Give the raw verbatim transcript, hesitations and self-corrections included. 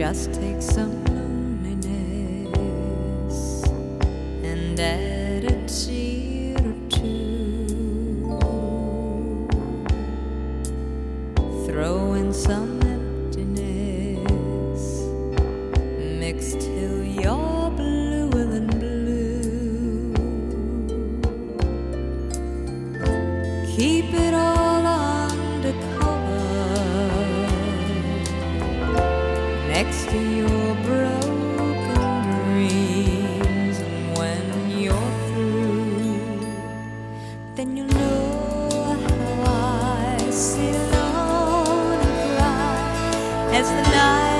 Just take some loneliness and add a tear or two. Throw in some emptiness, mix till you're bluer than blue. Keep it all under cover, next to your broken dreams. And when you're through, then you'll know how I sit alone and cry as the night